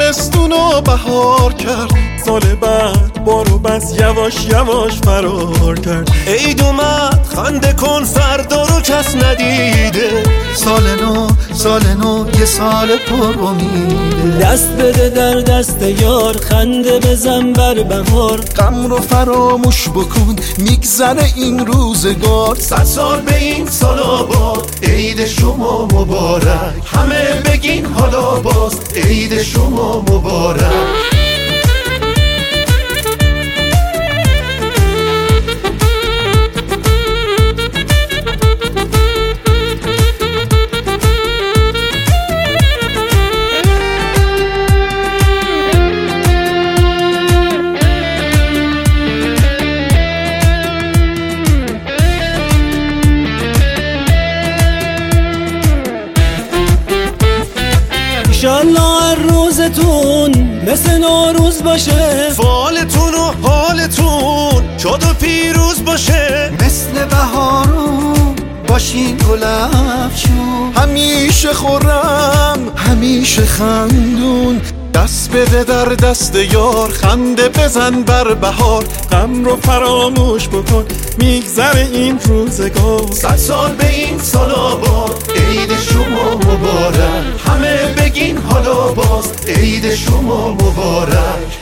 تابستونو بهار کرد، سال بعد بارو بس یواش یواش فرار کرد. عید اومد خنده کن فردا رو کس ندیده، سال نو یه سال پر امیده. دست بده در دست یار، خنده بزن بر بهار. غم رو فراموش بکن میگذره این روزگار. 100 سال به این سال آباد، عید شما مبارک. همه بگین حالا باز، عید شما مبارک. انشالله هر روزتون مثل نوروز باشه، فالتون و حالتون شاد و پیروز باشه. مثل بهارون باشین گل افشون، همیشه خورم همیشه خندون. دست بده در دست یار، خنده بزن بر بهار. غم رو فراموش بکن میگذره این روزگار. 100 سال به این سال آباد، عید شما مبارک. همه بگین حالا باز، عید شما مبارک.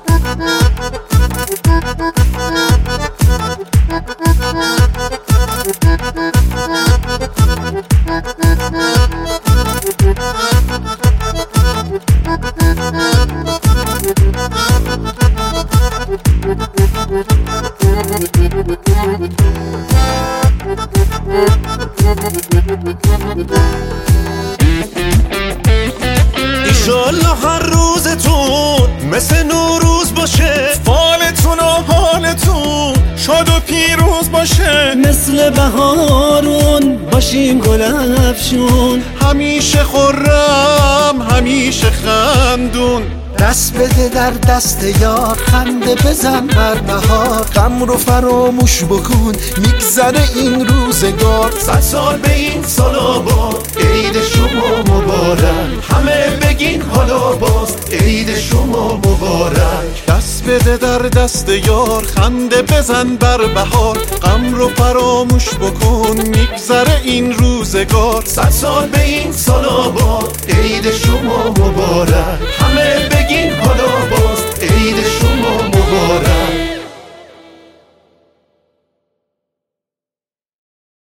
ایشالله هر روزتون مثل نوروز باشه، فالتون و حالتون شاد و پیروز باشه. مثل بهارون باشیم گل افشون، همیشه خورم همیشه خندون. دست بده در دست یار، خنده بزن بر بهار. غم رو فراموش بکن میگذره این روزگار. 100 سال به این سال آباد، عید شما مبارک. همه بگین حالا باز، عید شما مبارک. دست بده در دست یار، خنده بزن بر بهار. غم رو فراموش بکن میگذره این روزگار. 100 سال به این سال آباد، عید شما مبارک. همه بگین حالا باز.